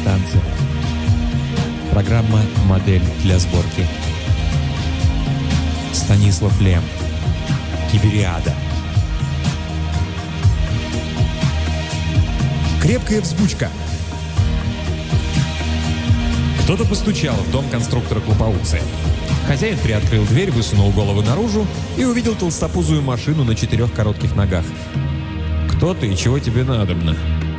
станция. Программа «Модель для сборки». Станислав Лем. Кибериада. Крепкая взбучка. Кто-то постучал в дом конструктора Клопауци. Хозяин приоткрыл дверь, высунул голову наружу и увидел толстопузую машину на 4 коротких ногах. «Кто ты и чего тебе надобно?»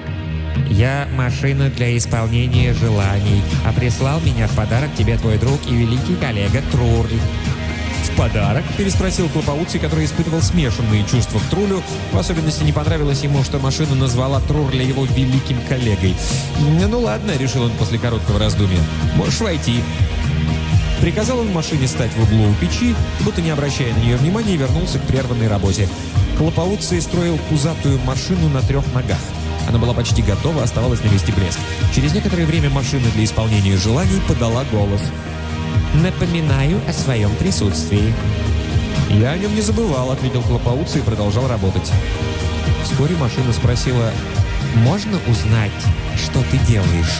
«Я машина для исполнения желаний, а прислал меня в подарок тебе твой друг и великий коллега Трурль». «В подарок?» – переспросил Клопауци, который испытывал смешанные чувства к Трулю. В особенности не понравилось ему, что машина назвала Трурля его великим коллегой. «Ну ладно», – решил он после короткого раздумья. «Можешь войти». Приказал он машине стать в углу у печи, будто не обращая на нее внимания, и вернулся к прерванной работе. Клопауци строил пузатую машину на 3 ногах. Она была почти готова, оставалось навести блеск. Через некоторое время машина для исполнения желаний подала голос. «Напоминаю о своем присутствии». «Я о нем не забывал», — ответил Клопауци и продолжал работать. Вскоре машина спросила: «Можно узнать, что ты делаешь?»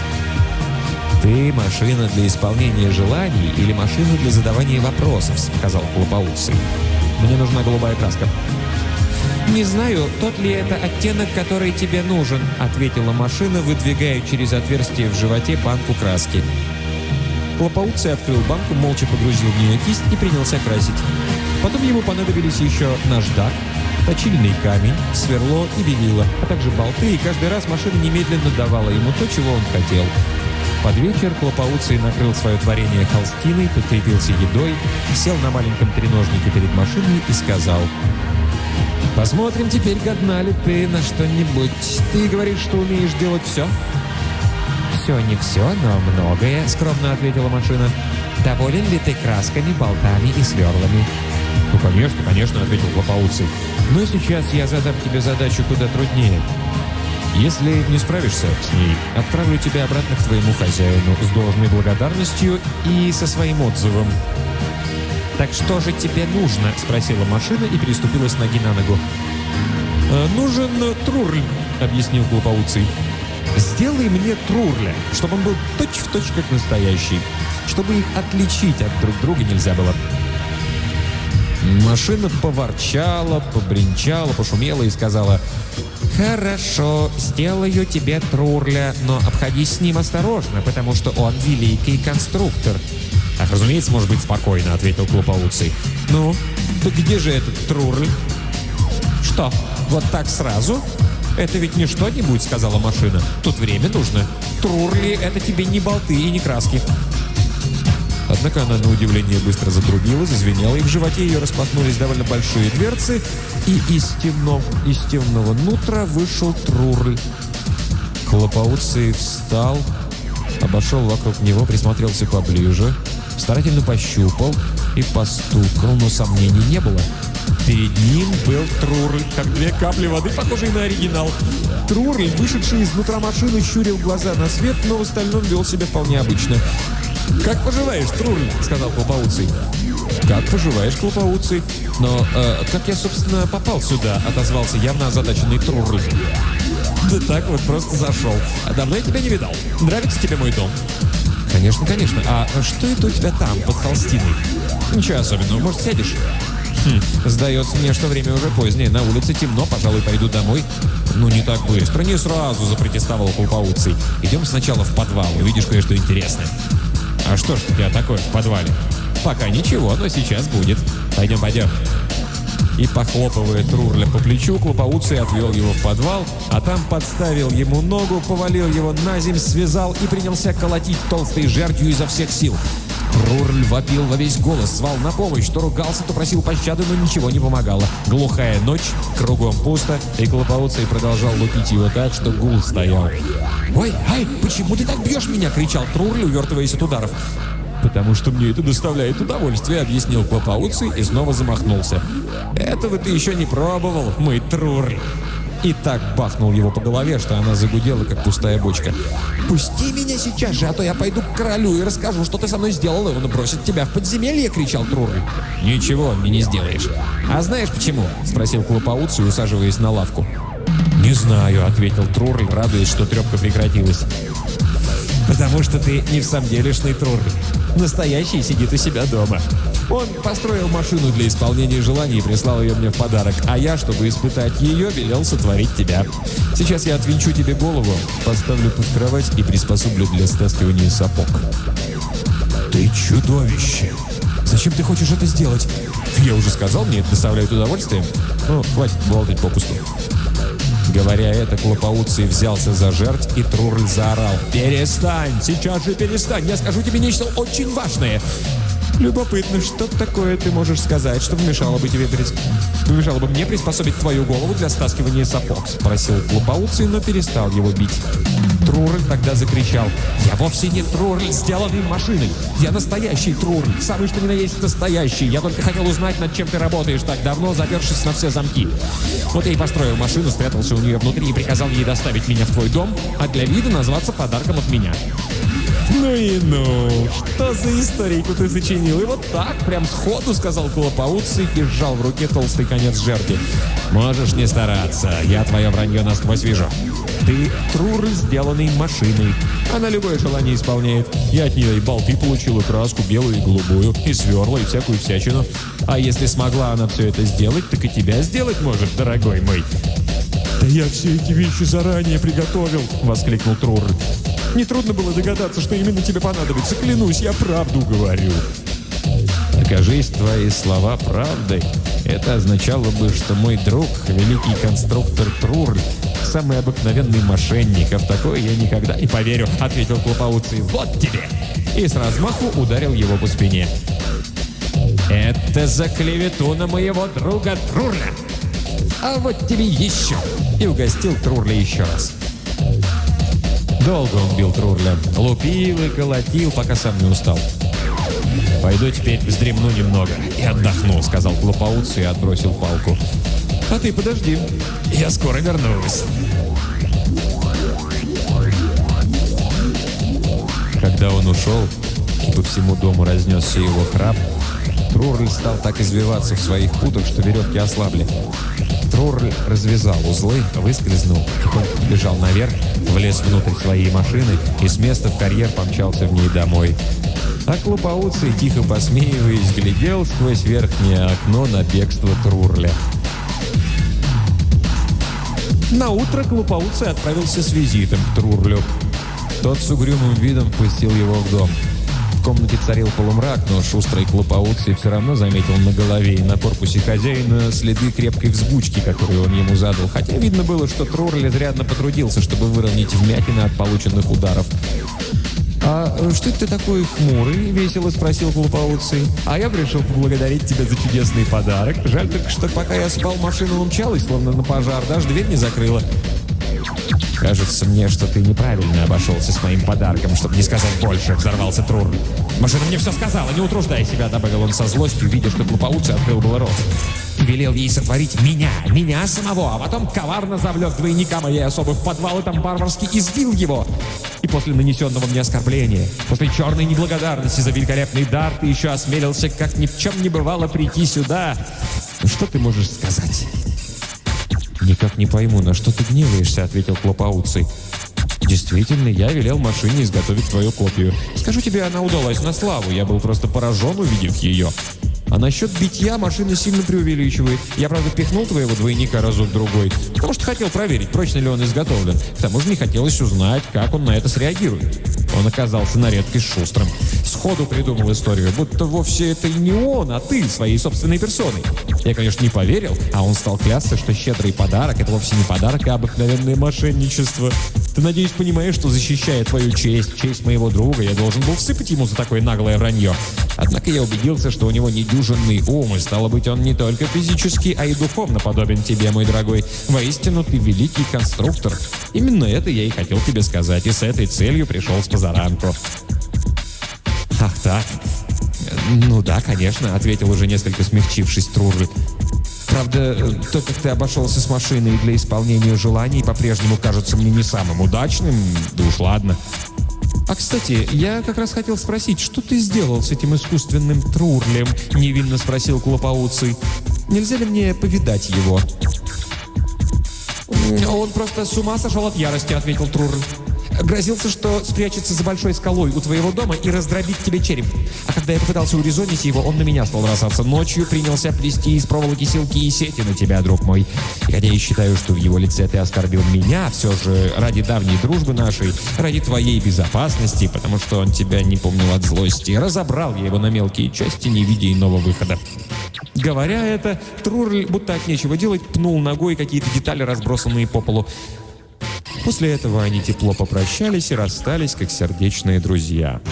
«Ты машина для исполнения желаний или машина для задавания вопросов?» — сказал Клопауци. «Мне нужна голубая краска». «Не знаю, тот ли это оттенок, который тебе нужен», — ответила машина, выдвигая через отверстие в животе банку краски. Клопауци открыл банку, молча погрузил в нее кисть и принялся красить. Потом ему понадобились еще наждак, точильный камень, сверло и белила, а также болты, и каждый раз машина немедленно давала ему то, чего он хотел. Под вечер Клопауци накрыл свое творение холстиной, подкрепился едой, сел на маленьком треножнике перед машиной и сказал: «Посмотрим теперь, годна ли ты на что-нибудь. Ты говоришь, что умеешь делать все?» «Все не все, но многое», — скромно ответила машина. «Доволен ли ты красками, болтами и сверлами?» «Ну, конечно», — ответил Клопауци. «Но сейчас я задам тебе задачу куда труднее. Если не справишься с ней, отправлю тебя обратно к твоему хозяину с должной благодарностью и со своим отзывом». «Так что же тебе нужно?» — спросила машина и переступила с ноги на ногу. «Нужен Трурль», — объяснил Клопауци. «Сделай мне Трурля, чтобы он был точь-в-точь как настоящий, чтобы их отличить от друг друга нельзя было». Машина поворчала, побренчала, пошумела и сказала: «Хорошо, сделаю тебе Трурля, но обходись с ним осторожно, потому что он великий конструктор». «Ах, разумеется, может быть спокойно», — ответил Клопауци. «Ну, так где же этот Трурль?» «Что, вот так сразу?» «Это ведь не что-нибудь», — сказала машина. «Тут время нужно. Трурли — это тебе не болты и не краски». Однако она, на удивление, быстро затрубила, зазвенела, и в животе ее распахнулись довольно большие дверцы, и из темного нутра вышел Трурль. Клопауци встал, обошел вокруг него, присмотрелся поближе, старательно пощупал и постукал, но сомнений не было. Перед ним был Трурль, как 2 капли воды, похожие на оригинал. Трурль, вышедший изнутра машины, щурил глаза на свет, но в остальном вел себя вполне обычно. «Как поживаешь, Трурль?» — сказал Клопауци. «Как поживаешь, Клопауци?» «Но как я, собственно, попал сюда?» — отозвался явно озадаченный Трурль. «Да так вот, просто зашел. А давно я тебя не видал. Нравится тебе мой дом?» «Конечно, конечно. А что это у тебя там, под холстиной?» «Ничего особенного. Может, сядешь?» «Сдается мне, что время уже позднее. На улице темно, пожалуй, пойду домой». «Ну, не так быстро, не сразу», — запротестовал Клопауци. «Идем сначала в подвал, увидишь кое-что интересное». «А что ж у тебя такое в подвале?» «Пока ничего, но сейчас будет. Пойдем». И, похлопывая Трурля по плечу, Клопауци отвел его в подвал, а там подставил ему ногу, повалил его на земь, связал и принялся колотить толстой жердью изо всех сил. Трурль вопил во весь голос, звал на помощь, то ругался, то просил пощады, но ничего не помогало. Глухая ночь, кругом пусто, и Клопауци продолжал лупить его так, что гул стоял. «Ой, ай, почему ты так бьешь меня?» — кричал Трурль, увертываясь от ударов. «Потому что мне это доставляет удовольствие», — объяснил Клопауци и снова замахнулся. «Этого ты еще не пробовал, мой Трурль». И так бахнул его по голове, что она загудела, как пустая бочка. «Пусти меня сейчас же, а то я пойду к королю и расскажу, что ты со мной сделал, и он бросит тебя в подземелье», — кричал Трурль. «Ничего мне не сделаешь». «А знаешь почему?» — спросил Клопауци, усаживаясь на лавку. «Не знаю», — ответил Трурль, радуясь, что трепка прекратилась. Потому что ты не в самом делешный Трурль. Настоящий сидит у себя дома. Он построил машину для исполнения желаний и прислал ее мне в подарок. А я, чтобы испытать ее, велел сотворить тебя. Сейчас я отвинчу тебе голову, поставлю под кровать и приспособлю для стаскивания сапог. Ты чудовище! Зачем ты хочешь это сделать? Я уже сказал, мне это доставляет удовольствие. Ну, хватит болтать попусту. Говоря это, Клопауций взялся за жерть, и Трурль заорал: «Перестань! Сейчас же перестань! Я скажу тебе нечто очень важное!» «Любопытно, что такое ты можешь сказать, что помешало бы мне приспособить твою голову для стаскивания сапог?» — спросил Клопауций, но перестал его бить. Трурль тогда закричал: «Я вовсе не Трурль, сделанный машиной! Я настоящий Трурль, самый что ни на есть настоящий! Я только хотел узнать, над чем ты работаешь так давно, запершись на все замки. Вот я и построил машину, спрятался у нее внутри и приказал ей доставить меня в твой дом, а для вида назваться подарком от меня». «Ну и ну! Что за историйку ты сочинил?» И вот так, прям сходу сказал Клопауций и сжал в руке толстый конец жерди. «Можешь не стараться, я твое вранье насквозь вижу. Ты Трурль, сделанный машиной. Она любое желание исполняет. Я от нее и болты получил, и краску белую и голубую, и сверла, и всякую всячину. А если смогла она все это сделать, так и тебя сделать может, дорогой мой». «Да я все эти вещи заранее приготовил!» — воскликнул Трурль. «Нетрудно было догадаться, что именно тебе понадобится. Клянусь, я правду говорю». Окажись твои слова правдой, это означало бы, что мой друг, великий конструктор Трурль, самый обыкновенный мошенник, а в такое я никогда не поверю, — ответил Клопауций. «Вот тебе!» И с размаху ударил его по спине. «Это за клевету на моего друга Трурля! А вот тебе еще!» И угостил Трурля еще раз. Долго он бил Трурля, лупил и колотил, пока сам не устал. «Пойду теперь вздремну немного и отдохну», — сказал Клопауций и отбросил палку. «А ты подожди, я скоро вернусь». Когда он ушел, и по всему дому разнесся его храп, Трурль стал так извиваться в своих путах, что веревки ослабли. Трурль развязал узлы, выскользнул, тихонько бежал наверх, влез внутрь своей машины и с места в карьер помчался в ней домой. А Клопауций, тихо посмеиваясь, глядел сквозь верхнее окно на бегство Трурля. Наутро Клопауций отправился с визитом к Трурлю. Тот с угрюмым видом впустил его в дом. В комнате царил полумрак, но шустрый Клопауций все равно заметил на голове и на корпусе хозяина следы крепкой взбучки, которую он ему задал, хотя видно было, что Трурль изрядно потрудился, чтобы выровнять вмятины от полученных ударов. «А что это ты такой хмурый?» — весело спросил Клопауций. «А я пришел поблагодарить тебя за чудесный подарок. Жаль только, что пока я спал, машина умчалась, словно на пожар, даже дверь не закрыла». «Кажется мне, что ты неправильно обошелся с моим подарком, чтобы не сказать больше», — взорвался Трурль. «Машина мне все сказала, не утруждай себя», — добавил он со злостью, видя, что Клопауций открыл было рот. «Велел ей сотворить меня самого, а потом коварно завлек двойника моей особы в подвал и там варварски избил его. И после нанесенного мне оскорбления, после черной неблагодарности за великолепный дар, ты еще осмелился, как ни в чем не бывало, прийти сюда. Что ты можешь сказать?» «Никак не пойму, на что ты гневаешься», — ответил Клопауций. «Действительно, я велел машине изготовить твою копию. Скажу тебе, она удалась на славу, я был просто поражен, увидев ее. А насчет битья машина сильно преувеличивает. Я, правда, пихнул твоего двойника разок-другой, потому что хотел проверить, прочно ли он изготовлен. К тому же мне хотелось узнать, как он на это среагирует. Он оказался на редкость шустрым. Сходу придумал историю, будто вовсе это и не он, а ты своей собственной персоной. Я, конечно, не поверил, а он стал клясться, что щедрый подарок — это вовсе не подарок, а обыкновенное мошенничество. Ты, надеюсь, понимаешь, что, защищая твою честь, честь моего друга, я должен был всыпать ему за такое наглое вранье. Однако я убедился, что у него недюжинный ум, и, стало быть, он не только физически, а и духовно подобен тебе, мой дорогой. Воистину, ты великий конструктор. Именно это я и хотел тебе сказать, и с этой целью пришел с позаранку». «Ах так? Ну да, конечно», — ответил уже несколько смягчившись Трурль. «Правда, то, как ты обошелся с машиной для исполнения желаний, по-прежнему кажется мне не самым удачным, да уж ладно. А, кстати, я как раз хотел спросить, что ты сделал с этим искусственным Трурлем?» — невинно спросил Клопауций. «Нельзя ли мне повидать его?» «Он просто с ума сошел от ярости», — ответил Трурль. Грозился, что спрячется за большой скалой у твоего дома и раздробит тебе череп. А когда я попытался урезонить его, он на меня стал бросаться. Ночью принялся плести из проволоки силки и сети на тебя, друг мой. И хотя я считаю, что в его лице ты оскорбил меня, все же ради давней дружбы нашей, ради твоей безопасности, потому что он тебя не помнил от злости, разобрал я его на мелкие части, не видя иного выхода. Говоря это, Трурль, будто от нечего делать, пнул ногой какие-то детали, разбросанные по полу. После этого они тепло попрощались и расстались, как сердечные друзья.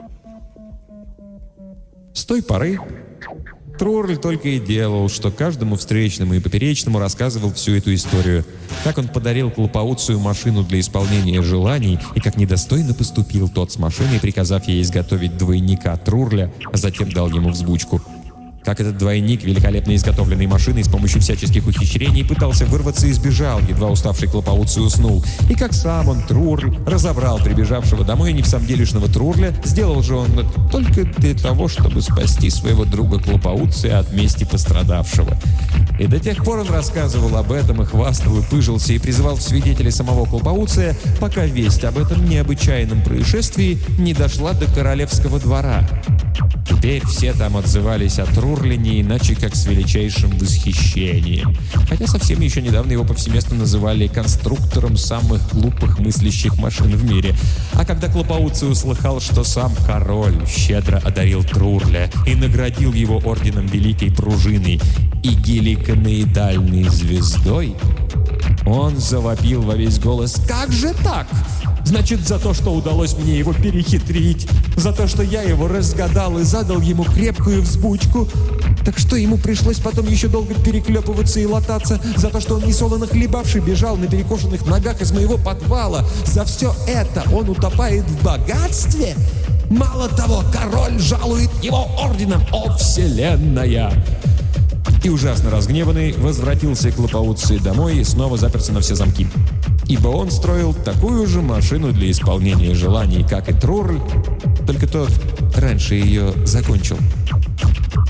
С той поры Трурль только и делал, что каждому встречному и поперечному рассказывал всю эту историю. Как он подарил Клопауцию машину для исполнения желаний, и как недостойно поступил тот с машиной, приказав ей изготовить двойника Трурля, а затем дал ему взбучку. Как этот двойник, великолепно изготовленной машиной, с помощью всяческих ухищрений пытался вырваться и сбежал, едва уставший Клопауций уснул. И как сам он, Трурль, разобрал прибежавшего домой невсамделишного Трурля, сделал же он это только для того, чтобы спасти своего друга Клопауция от мести пострадавшего. И до тех пор он рассказывал об этом и хвастал, и пыжился, и призывал в свидетели самого Клопауция, пока весть об этом необычайном происшествии не дошла до королевского двора. Теперь все там отзывались о Трурле не иначе, как с величайшим восхищением. Хотя совсем еще недавно его повсеместно называли конструктором самых глупых мыслящих машин в мире. А когда Клопауций услыхал, что сам король щедро одарил Трурля и наградил его орденом Великой Пружины и геликоноидальной звездой, он завопил во весь голос: «Как же так? Значит, за то, что удалось мне его перехитрить, за то, что я его разгадал и задал ему крепкую взбучку, так что ему пришлось потом еще долго переклепываться и лататься, за то, что он несолоно хлебавший бежал на перекошенных ногах из моего подвала, за все это он утопает в богатстве? Мало того, король жалует его орденом, о вселенная!» И ужасно разгневанный возвратился Клопауций домой и снова заперся на все замки. Ибо он строил такую же машину для исполнения желаний, как и Трурль, только тот раньше ее закончил.